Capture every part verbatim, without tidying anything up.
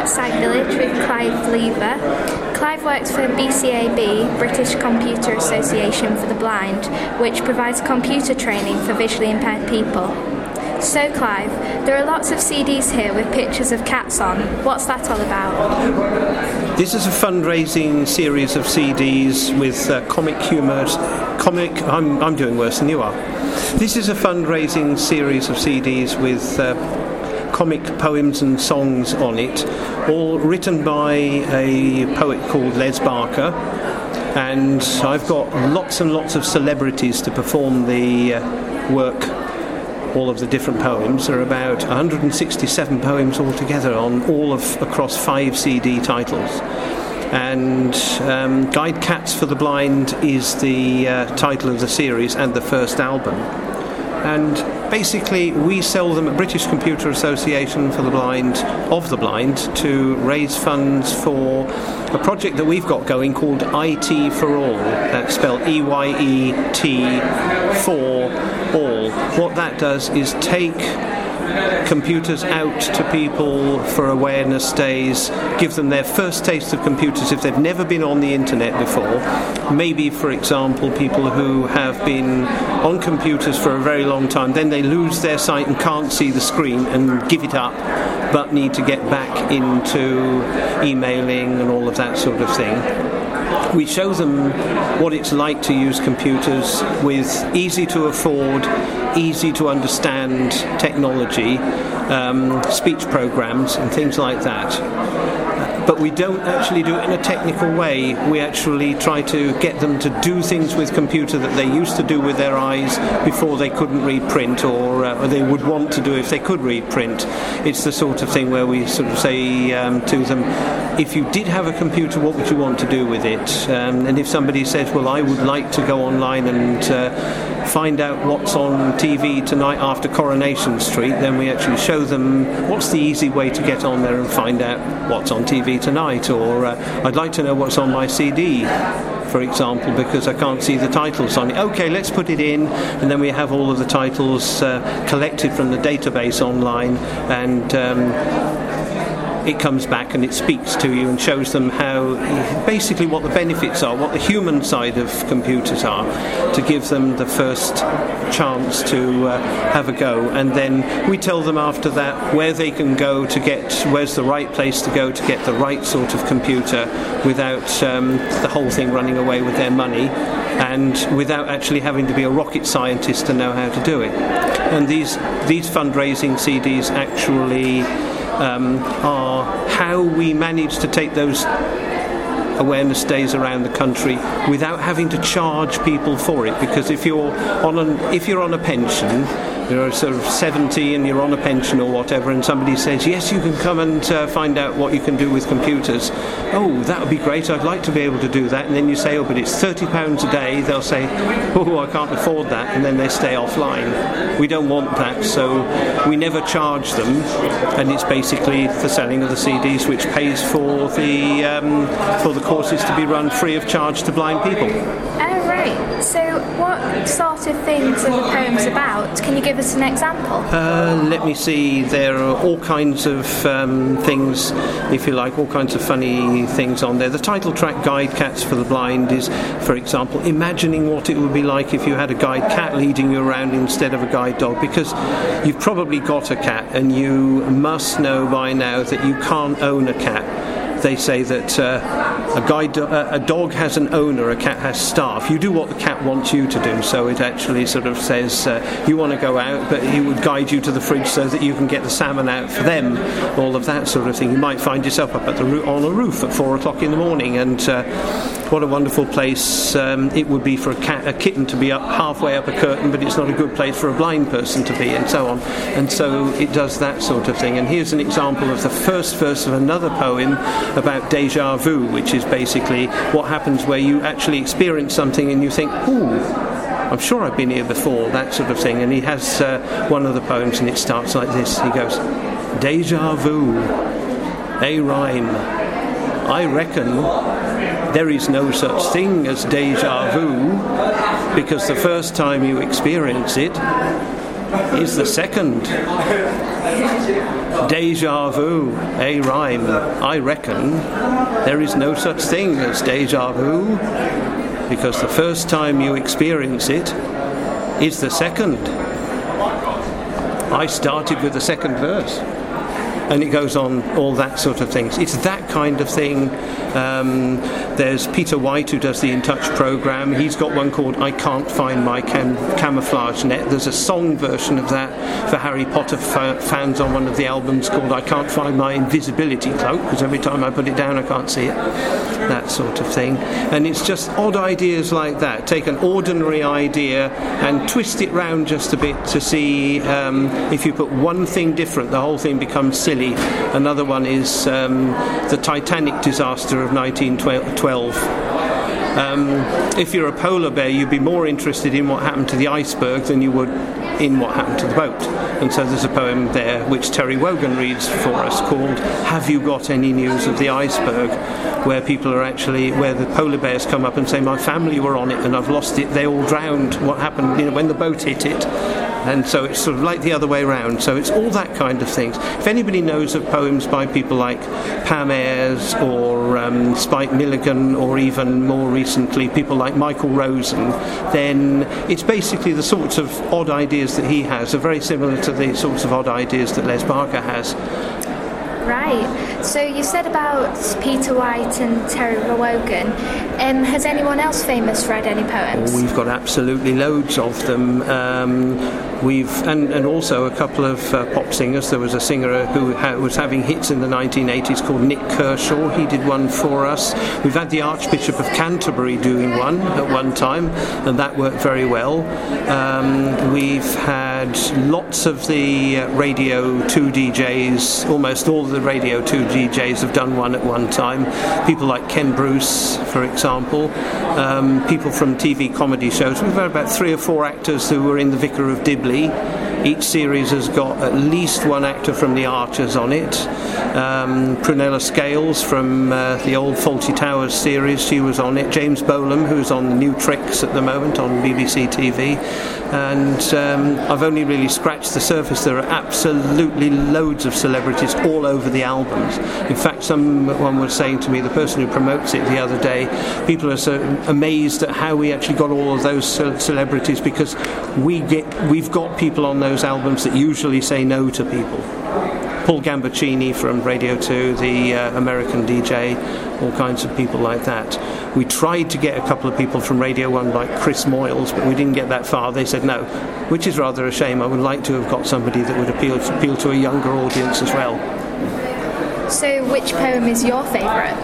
at Side Village with Clive Lever. Clive works for B C A B, British Computer Association for the Blind, which provides computer training for visually impaired people. So Clive, there are lots of C Ds here with pictures of cats on. What's that all about? This is a fundraising series of C Ds with uh, comic humour. Comic. I'm I'm doing worse than you are. This is a fundraising series of C Ds with uh, comic poems and songs on it, all written by a poet called Les Barker. And I've got lots and lots of celebrities to perform the uh, work. All of the different poems. There are about one hundred sixty-seven poems altogether on all of across five C D titles. And um, Guide Cats for the Blind is the uh, title of the series and the first album. And basically we sell them at British Computer Association for the Blind, of the Blind, to raise funds for a project that we've got going called I T for All. That's spelled E Y E T for all. What that does is take computers out to people for awareness days, give them their first taste of computers if they've never been on the internet before. Maybe, for example, people who have been on computers for a very long time, then they lose their sight and can't see the screen and give it up, but need to get back into emailing and all of that sort of thing. We show them what it's like to use computers with easy to afford, easy to understand technology, um, speech programs and things like that. But we don't actually do it in a technical way. We actually try to get them to do things with computer that they used to do with their eyes before they couldn't read print, or, uh, or they would want to do if they could read print. It's the sort of thing where we sort of say um, to them, if you did have a computer, what would you want to do with it? Um, and if somebody says, well, I would like to go online and uh, find out what's on T V tonight after Coronation Street, then we actually show them what's the easy way to get on there and find out what's on T V tonight. Or uh, I'd like to know what's on my C D, for example, because I can't see the titles on it. Okay, let's put it in, and then we have all of the titles uh, collected from the database online, and um, it comes back and it speaks to you and shows them how, basically what the benefits are, what the human side of computers are, to give them the first chance to uh, have a go. And then we tell them after that where they can go to get, where's the right place to go to get the right sort of computer without um, the whole thing running away with their money, and without actually having to be a rocket scientist to know how to do it. And these these fundraising C Ds actually um, are how we manage to take those awareness days around the country without having to charge people for it. Because if you're on an if you're on a pension, you're sort of seventy and you're on a pension or whatever, and somebody says, yes, you can come and uh, find out what you can do with computers. Oh, that would be great, I'd like to be able to do that. And then you say, oh, but it's thirty pounds a day. They'll say, oh, I can't afford that, and then they stay offline. We don't want that, so we never charge them, and it's basically the selling of the C Ds which pays for the um, for the courses to be run free of charge to blind people. Oh, right. So what sort of things are the poems about? Can you give us an example? Uh, let me see. There are all kinds of um, things, if you like, all kinds of funny things on there. The title track, Guide Cats for the Blind, is, for example, imagining what it would be like if you had a guide cat leading you around instead of a guide dog, because you've probably got a cat and you must know by now that you can't own a cat. They say that uh, a, guide, uh, a dog has an owner, a cat has staff. You do what the cat wants you to do, so it actually sort of says uh, you want to go out, but he would guide you to the fridge so that you can get the salmon out for them, all of that sort of thing. You might find yourself up at the roo- on a roof at four o'clock in the morning, and uh, what a wonderful place um, it would be for a, cat, a kitten to be up halfway up a curtain, but it's not a good place for a blind person to be, and so on. And so it does that sort of thing. And here's an example of the first verse of another poem about deja vu, which is basically what happens where you actually experience something and you think, ooh, I'm sure I've been here before, that sort of thing. And he has uh, one of the poems, and it starts like this. He goes, deja vu, a rhyme. I reckon there is no such thing as deja vu, because the first time you experience it is the second. Deja vu, a rhyme. I reckon there is no such thing as deja vu, because the first time you experience it is the second. I started with the second verse. And it goes on, all that sort of things. It's that kind of thing. Um, there's Peter White, who does the In Touch programme. He's got one called I Can't Find My Cam- Camouflage Net. There's a song version of that for Harry Potter fa- fans on one of the albums called I Can't Find My Invisibility Cloak, because every time I put it down I can't see it. That sort of thing. And it's just odd ideas like that. Take an ordinary idea and twist it round just a bit to see um, if you put one thing different, the whole thing becomes silly. Another one is um, the Titanic disaster of nineteen twelve. Um, if you're a polar bear, you'd be more interested in what happened to the iceberg than you would in what happened to the boat. And so there's a poem there which Terry Wogan reads for us called Have You Got Any News of the Iceberg?, where people are actually, where the polar bears come up and say, my family were on it and I've lost it, they all drowned, what happened, you know, when the boat hit it. And so it's sort of like the other way around. So it's all that kind of things. If anybody knows of poems by people like Pam Ayres or um, Spike Milligan, or even more recently people like Michael Rosen, then it's basically the sorts of odd ideas that he has are very similar to the sorts of odd ideas that Les Barker has. Right. So you said about Peter White and Terry Wogan. Um, has anyone else famous read any poems? Oh, we've got absolutely loads of them. Um, we've and, and also a couple of uh, pop singers. There was a singer who ha- was having hits in the nineteen eighties called Nick Kershaw. He did one for us. We've had the Archbishop of Canterbury doing one at one time, and that worked very well. Um, we've had lots of the uh, Radio two D Js, almost all the Radio two D Js have done one at one time. People like Ken Bruce, for example, um, people from T V comedy shows. We've had about three or four actors who were in The Vicar of Dibley. Each series has got at least one actor from The Archers on it. Um, Prunella Scales from uh, the old Fawlty Towers series, she was on it. James Bolam, who's on New Tricks at the moment on B B C T V. And um, I've only really scratched the surface. There are absolutely loads of celebrities all over the albums. In fact, someone was saying to me, the person who promotes it the other day, people are so amazed at how we actually got all of those celebrities, because we get, we've got people on those albums that usually say no to people. Paul Gambaccini from Radio two, the uh, American D J, all kinds of people like that. We tried to get a couple of people from Radio one like Chris Moyles, but we didn't get that far. They said no, which is rather a shame. I would like to have got somebody that would appeal to, appeal to a younger audience as well. So which poem is your favourite?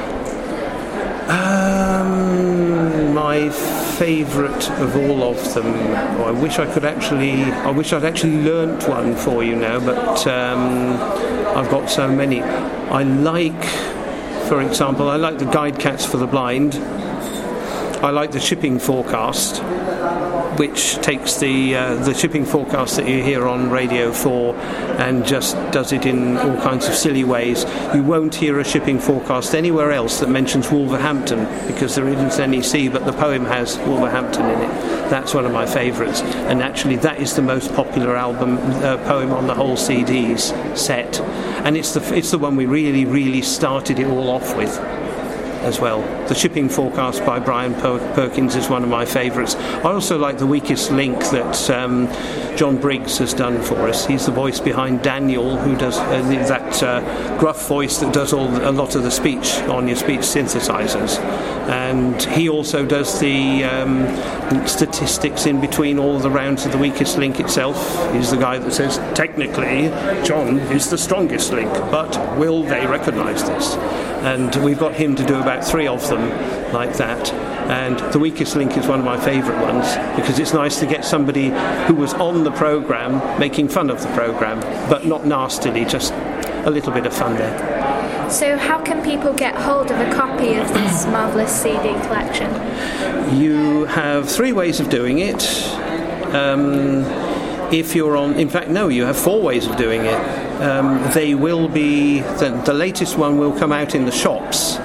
Um, my favourite of all of them. Oh, I wish I could actually. I wish I'd actually learnt one for you now, but um, I've got so many. I like, for example, I like the Guide Cats for the Blind. I like the shipping forecast, which takes the uh, the shipping forecast that you hear on Radio four and just does it in all kinds of silly ways. You won't hear a shipping forecast anywhere else that mentions Wolverhampton, because there isn't any sea, but the poem has Wolverhampton in it. That's one of my favourites, and actually that is the most popular album uh, poem on the whole C D's set, and it's the it's the one we really really started it all off with as well. The Shipping Forecast by Brian per- Perkins is one of my favourites. I also like The Weakest Link that um, John Briggs has done for us. He's the voice behind Daniel, who does uh, that uh, gruff voice that does all a lot of the speech on your speech synthesizers. And he also does the um, statistics in between all the rounds of The Weakest Link itself. He's the guy that says, technically, John is the strongest link, but will they recognise this? And we've got him to do about three of them like that. And The Weakest Link is one of my favourite ones, because it's nice to get somebody who was on the programme making fun of the programme, but not nastily, just a little bit of fun there. So how can people get hold of a copy of this marvellous C D collection? You have three ways of doing it. Um, if you're on, in fact, no, you have four ways of doing it. Um, they will be, the, the latest one will come out in the shops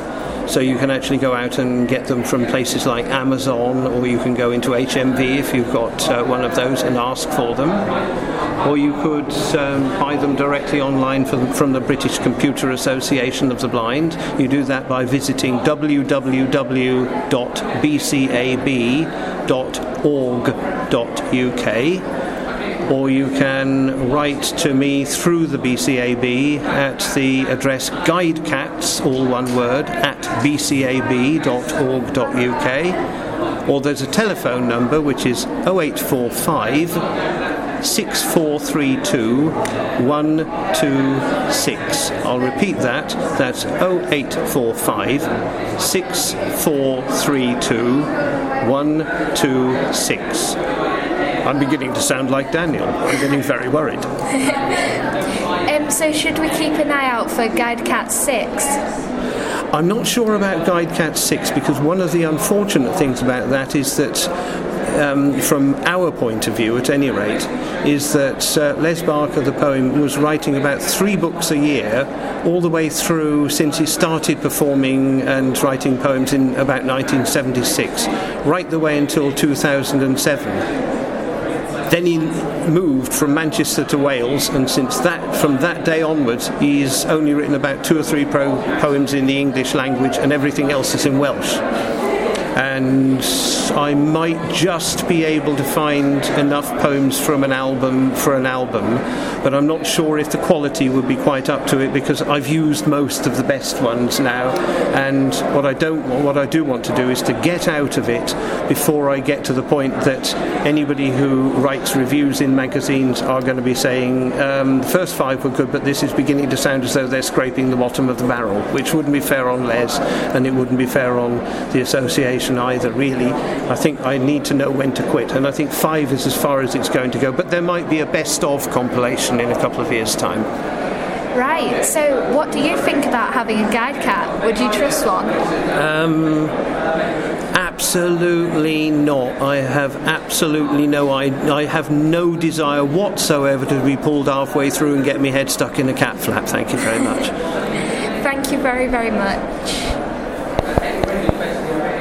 So you can actually go out and get them from places like Amazon, or you can go into H M V if you've got uh, one of those and ask for them. Or you could um, buy them directly online from, from the British Computer Association of the Blind. You do that by visiting w w w dot b c a b dot org dot u k. Or you can write to me through the B C A B at the address guidecats, all one word, at b c a b dot org dot u k. Or there's a telephone number which is oh eight four five, six four three two, one two six. I'll repeat that. That's oh eight four five, six four three two, one two six. I'm beginning to sound like Daniel. I'm getting very worried. um, so should we keep an eye out for GuideCat six? I'm not sure about GuideCat six, because one of the unfortunate things about that is that Um, from our point of view, at any rate, is that uh, Les Barker, the poet, was writing about three books a year all the way through since he started performing and writing poems in about nineteen seventy-six, right the way until two thousand seven. Then he moved from Manchester to Wales, and since that, from that day onwards, he's only written about two or three pro- poems in the English language, and everything else is in Welsh. And I might just be able to find enough poems from an album for an album, but I'm not sure if the quality would be quite up to it, because I've used most of the best ones now, and what I don't what I do want to do is to get out of it before I get to the point that anybody who writes reviews in magazines are going to be saying um, the first five were good, but this is beginning to sound as though they're scraping the bottom of the barrel, which wouldn't be fair on Les, and it wouldn't be fair on the association either, really. I think I need to know when to quit, and I think five is as far as it's going to go, but there might be a best of compilation in a couple of years' time. Right, so what do you think about having a guide cat? Would you trust one? Um, absolutely not. I have absolutely no I, I have no desire whatsoever to be pulled halfway through and get my head stuck in a cat flap. Thank you very much. Thank you very, very much.